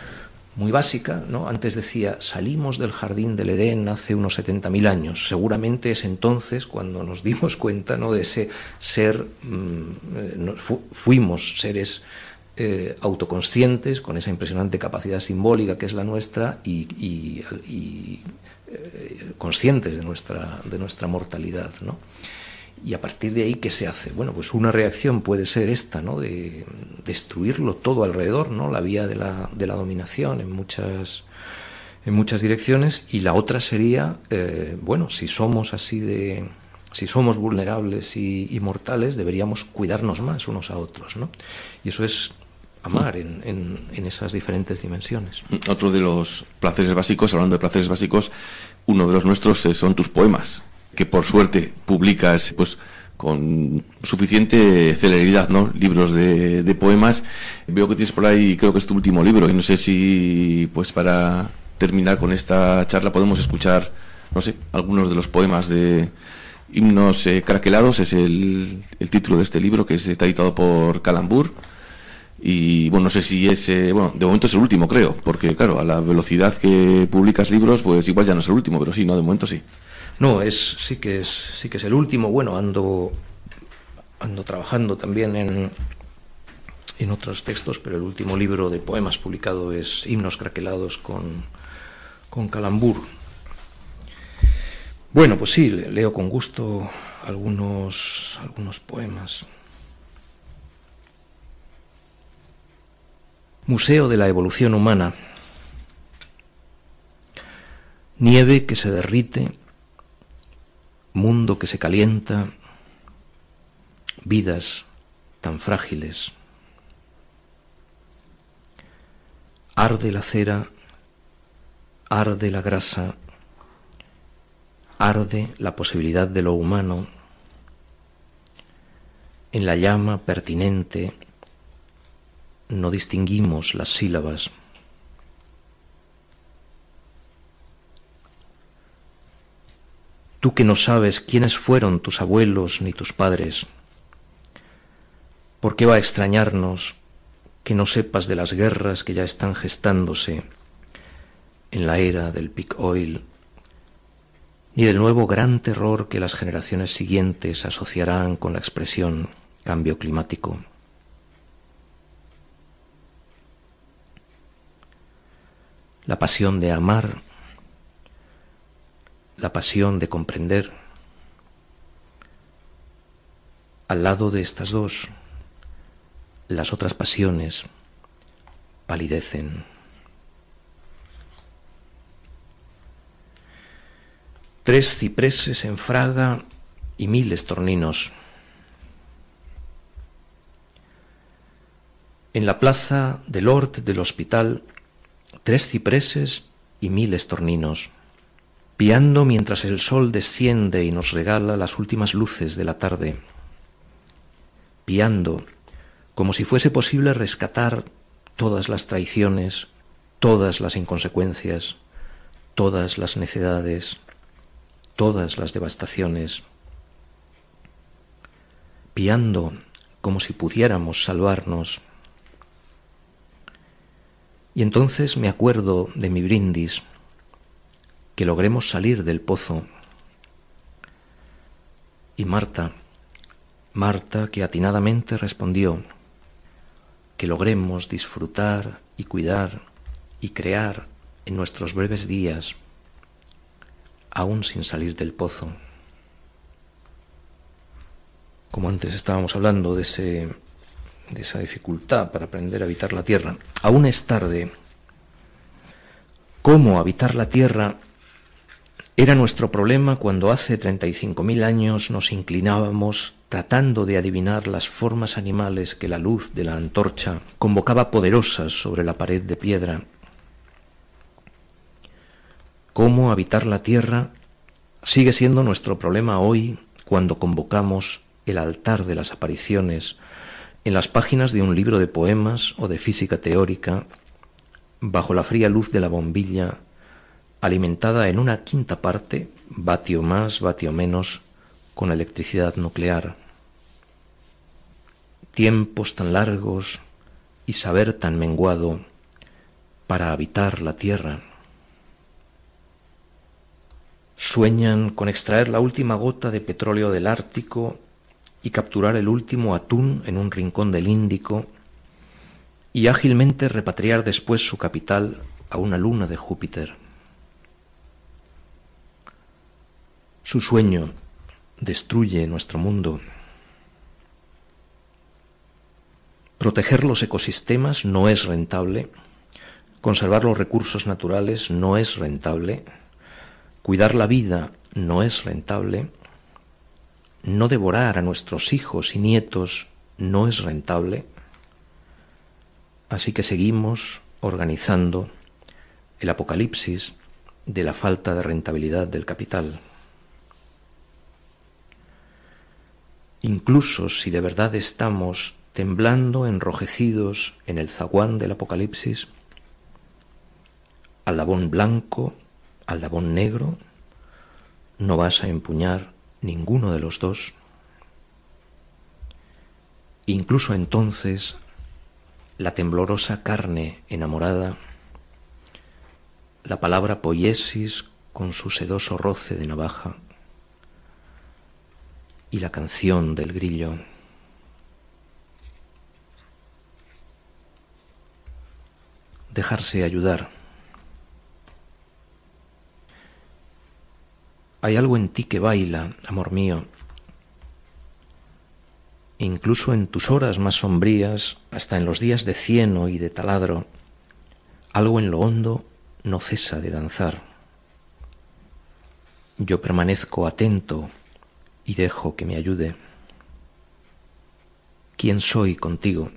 muy básica, ¿no? Antes decía, salimos del jardín del Edén hace unos setenta mil años. Seguramente es entonces cuando nos dimos cuenta, ¿no?, de ese ser, mmm, fu fuimos seres eh, autoconscientes, con esa impresionante capacidad simbólica que es la nuestra, y, y, y eh, conscientes de nuestra, de nuestra mortalidad, ¿no? Y a partir de ahí, ¿qué se hace? Bueno, pues una reacción puede ser esta, ¿no?, de destruirlo todo alrededor, ¿no?, la vía de la, de la dominación en muchas, en muchas direcciones, y la otra sería, eh, bueno, si somos así de, si somos vulnerables y, y mortales, deberíamos cuidarnos más unos a otros, ¿no? Y eso es amar en, en, en esas diferentes dimensiones. Otro de los placeres básicos, hablando de placeres básicos, uno de los nuestros son tus poemas, que por suerte publicas pues con suficiente celeridad, ¿no? Libros de, de poemas. Veo que tienes por ahí, creo que es tu último libro, y no sé si pues para terminar con esta charla podemos escuchar, no sé, algunos de los poemas de Himnos eh, craquelados, es el, el título de este libro, que es, está editado por Calambur. Y bueno, no sé si es, eh, bueno, de momento es el último, creo, porque claro, a la velocidad que publicas libros, pues igual ya no es el último, pero sí, no, de momento sí. No, es sí que es sí que es el último. Bueno, ando ando trabajando también en en otros textos, pero el último libro de poemas publicado es Himnos craquelados con con Calambur. Bueno, pues sí, leo con gusto algunos algunos poemas. Museo de la evolución humana. Nieve que se derrite, mundo que se calienta, vidas tan frágiles. Arde la cera, arde la grasa, arde la posibilidad de lo humano. En la llama pertinente no distinguimos las sílabas. Tú que no sabes quiénes fueron tus abuelos ni tus padres, ¿por qué va a extrañarnos que no sepas de las guerras que ya están gestándose en la era del peak oil, ni del nuevo gran terror que las generaciones siguientes asociarán con la expresión cambio climático? La pasión de amar, la pasión de comprender. Al lado de estas dos, las otras pasiones palidecen. Tres cipreses en fraga y mil estorninos. En la plaza del Hort del hospital, tres cipreses y mil estorninos, piando mientras el sol desciende y nos regala las últimas luces de la tarde, piando como si fuese posible rescatar todas las traiciones, todas las inconsecuencias, todas las necedades, todas las devastaciones, piando como si pudiéramos salvarnos. Y entonces me acuerdo de mi brindis, que logremos salir del pozo. Y Marta, Marta que atinadamente respondió, que logremos disfrutar y cuidar y crear en nuestros breves días, aún sin salir del pozo. Como antes estábamos hablando de ese, de esa dificultad para aprender a habitar la tierra, aún es tarde. ¿Cómo habitar la tierra? Era nuestro problema cuando hace treinta y cinco mil años nos inclinábamos tratando de adivinar las formas animales que la luz de la antorcha convocaba poderosas sobre la pared de piedra. ¿Cómo habitar la tierra? Sigue siendo nuestro problema hoy cuando convocamos el altar de las apariciones en las páginas de un libro de poemas o de física teórica, bajo la fría luz de la bombilla, alimentada en una quinta parte, vatio más, vatio menos, con electricidad nuclear. Tiempos tan largos y saber tan menguado, para habitar la tierra. Sueñan con extraer la última gota de petróleo del Ártico y capturar el último atún en un rincón del Índico y ágilmente repatriar después su capital a una luna de Júpiter. Su sueño destruye nuestro mundo. Proteger los ecosistemas no es rentable, conservar los recursos naturales no es rentable, cuidar la vida no es rentable, no devorar a nuestros hijos y nietos no es rentable, así que seguimos organizando el apocalipsis de la falta de rentabilidad del capital. Incluso si de verdad estamos temblando enrojecidos en el zaguán del apocalipsis, aldabón blanco, aldabón negro, no vas a empuñar ninguno de los dos. Incluso entonces, la temblorosa carne enamorada, la palabra poiesis con su sedoso roce de navaja y la canción del grillo. Dejarse ayudar. Hay algo en ti que baila, amor mío. Incluso en tus horas más sombrías, hasta en los días de cieno y de taladro, algo en lo hondo no cesa de danzar. Yo permanezco atento y dejo que me ayude. ¿Quién soy contigo?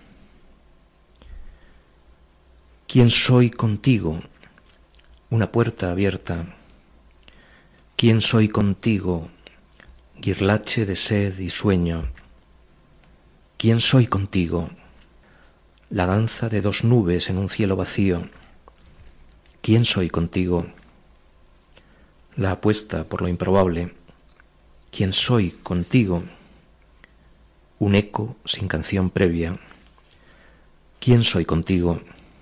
¿Quién soy contigo? Una puerta abierta. ¿Quién soy contigo? Guirlache de sed y sueño. ¿Quién soy contigo? La danza de dos nubes en un cielo vacío. ¿Quién soy contigo? La apuesta por lo improbable. ¿Quién soy contigo? Un eco sin canción previa. ¿Quién soy contigo?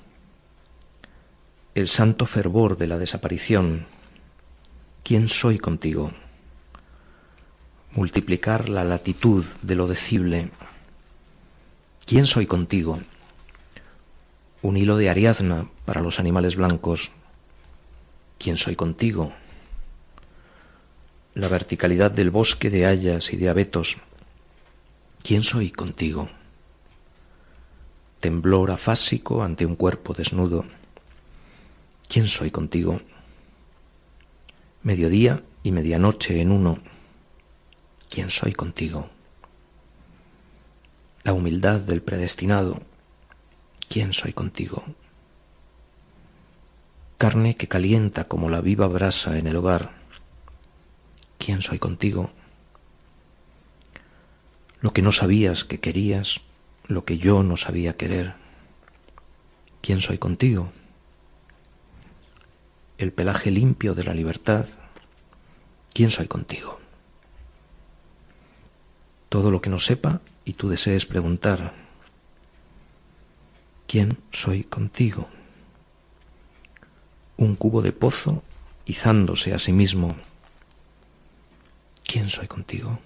El santo fervor de la desaparición. ¿Quién soy contigo? Multiplicar la latitud de lo decible. ¿Quién soy contigo? Un hilo de Ariadna para los animales blancos. ¿Quién soy contigo? La verticalidad del bosque de hayas y de abetos. ¿Quién soy contigo? Temblor afásico ante un cuerpo desnudo. ¿Quién soy contigo? Mediodía y medianoche en uno. ¿Quién soy contigo? La humildad del predestinado. ¿Quién soy contigo? Carne que calienta como la viva brasa en el hogar. ¿Quién soy contigo? Lo que no sabías que querías, lo que yo no sabía querer. ¿Quién soy contigo? El pelaje limpio de la libertad. ¿Quién soy contigo? Todo lo que no sepa y tú desees preguntar. ¿Quién soy contigo? Un cubo de pozo izándose a sí mismo. ¿Quién soy contigo?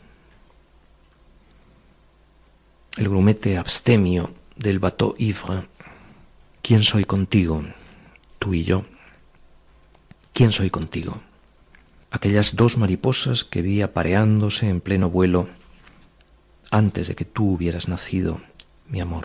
El grumete abstemio del bateau ivre. ¿Quién soy contigo? Tú y yo. ¿Quién soy contigo? Aquellas dos mariposas que vi apareándose en pleno vuelo antes de que tú hubieras nacido, mi amor.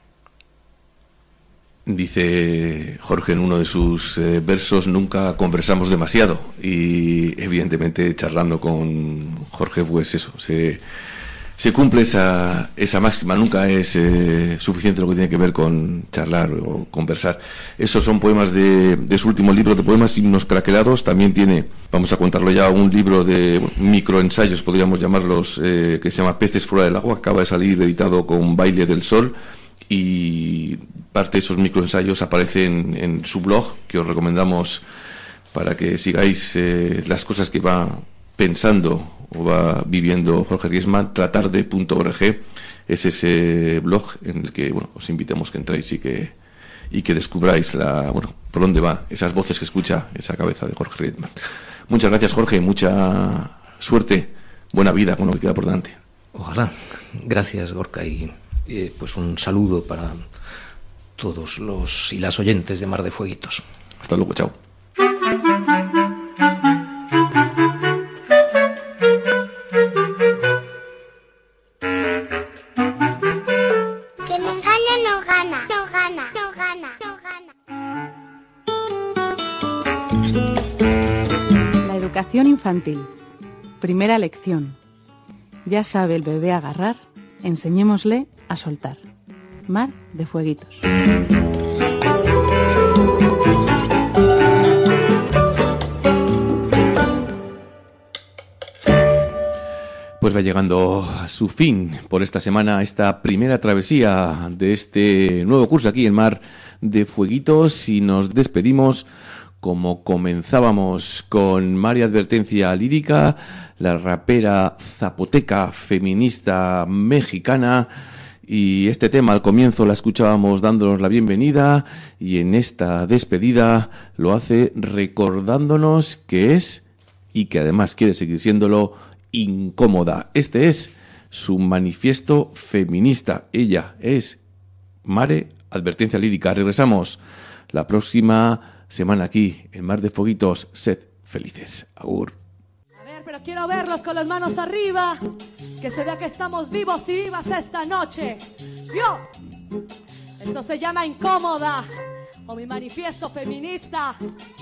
Dice Jorge en uno de sus eh, versos, nunca conversamos demasiado, y evidentemente charlando con Jorge, pues eso, se, se cumple esa, esa máxima, nunca es eh, suficiente lo que tiene que ver con charlar o conversar. Esos son poemas de, de su último libro de poemas, Himnos Craquelados. También tiene, vamos a contarlo ya, un libro de bueno, microensayos, podríamos llamarlos, eh, que se llama Peces fuera del agua, acaba de salir editado con Baile del Sol, y parte de esos microensayos aparecen en su blog, que os recomendamos para que sigáis eh, las cosas que va pensando o va viviendo Jorge Riesman. tratarde punto org es ese blog en el que bueno, os invitamos que entréis y que, y que descubráis la, bueno, por dónde va esas voces que escucha esa cabeza de Jorge Riedman. Muchas gracias, Jorge, mucha suerte, buena vida con lo que queda por delante. Ojalá. Gracias, Gorka, y eh, pues un saludo para todos los y las oyentes de Mar de Fueguitos. Hasta luego, chao. Que me engañe no gana, no gana, no gana, no gana. La educación infantil. Primera lección. Ya sabe el bebé agarrar, enseñémosle a soltar. Mar de Fueguitos. Pues va llegando a su fin por esta semana esta primera travesía de este nuevo curso aquí en Mar de Fueguitos, y nos despedimos como comenzábamos, con María Advertencia Lírica, la rapera zapoteca feminista mexicana, y este tema al comienzo la escuchábamos dándonos la bienvenida, y en esta despedida lo hace recordándonos que es, y que además quiere seguir siéndolo, incómoda. Este es su manifiesto feminista. Ella es Mare Advertencia Lírica. Regresamos la próxima semana aquí en Mar de Fueguitos. Sed felices. Agur. A ver, pero quiero verlos con las manos arriba, que se vea que estamos vivos y vivas esta noche. Yo. Esto se llama Incómoda, o mi manifiesto feminista.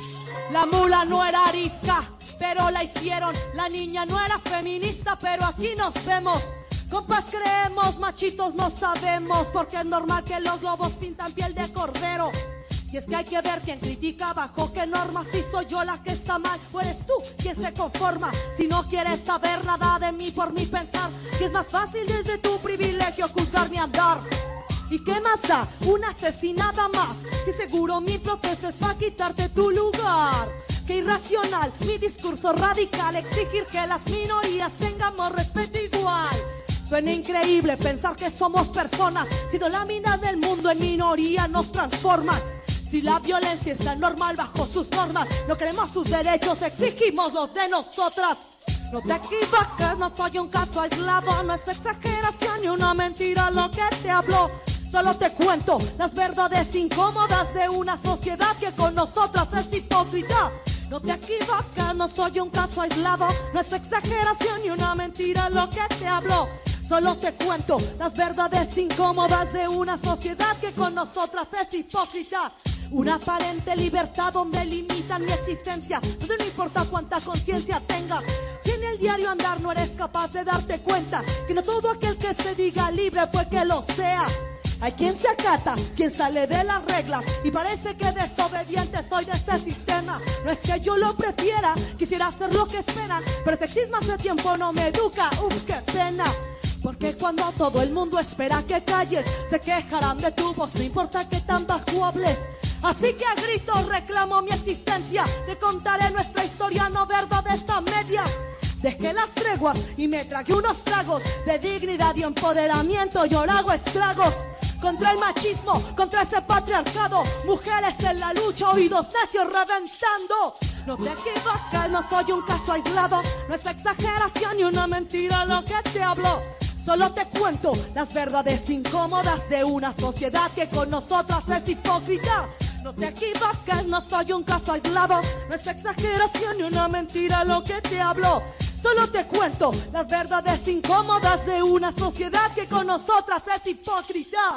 La mula no era arisca, pero la hicieron. La niña no era feminista, pero aquí nos vemos. Compas creemos, machitos no sabemos, porque es normal que los lobos pintan piel de cordero. Y es que hay que ver quién critica bajo qué normas. Si soy yo la que está mal, o eres tú quien se conforma. Si no quieres saber nada de mí por mi pensar, que es más fácil desde tu privilegio juzgar mi andar. ¿Y qué más da? Una asesinada más. Si seguro mi protesta es para quitarte tu lugar. Qué irracional, mi discurso radical, exigir que las minorías tengamos respeto igual. Suena increíble pensar que somos personas, siendo la mina del mundo en minoría nos transforman. Si la violencia está normal bajo sus normas, no queremos sus derechos, exigimos los de nosotras. No te equivoques, no soy un caso aislado, no es exageración ni una mentira lo que te hablo. Solo te cuento las verdades incómodas de una sociedad que con nosotras es hipócrita. No te equivocas, no soy un caso aislado, no es exageración ni una mentira lo que te hablo. Solo te cuento las verdades incómodas de una sociedad que con nosotras es hipócrita. Una aparente libertad donde limitan mi existencia, donde no importa cuánta conciencia tengas. Si en el diario andar no eres capaz de darte cuenta que no todo aquel que se diga libre fue que lo sea. Hay quien se acata, quien sale de las reglas y parece que desobediente soy de este sistema. No es que yo lo prefiera, quisiera hacer lo que esperan, pero el sexismo hace tiempo no me educa, ups, qué pena. Porque cuando todo el mundo espera que calles, se quejarán de tu voz, no importa que tan bajo hables. Así que a gritos reclamo mi existencia, te contaré nuestra historia, no verdades a medias. Dejé las treguas y me tragué unos tragos de dignidad y empoderamiento, yo hago estragos. Contra el machismo, contra ese patriarcado, mujeres en la lucha, oídos necios reventando. No te equivocas, no soy un caso aislado, no es exageración ni una mentira lo que te hablo. Solo te cuento las verdades incómodas de una sociedad que con nosotras es hipócrita. No te equivocas, no soy un caso aislado, no es exageración ni una mentira lo que te hablo. Solo te cuento las verdades incómodas de una sociedad que con nosotras es hipócrita.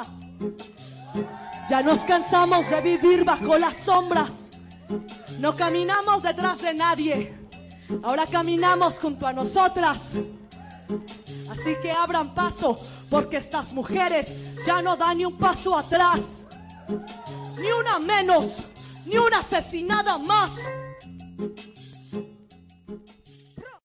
Ya nos cansamos de vivir bajo las sombras. No caminamos detrás de nadie. Ahora caminamos junto a nosotras. Así que abran paso, porque estas mujeres ya no dan ni un paso atrás. Ni una menos, ni una asesinada más.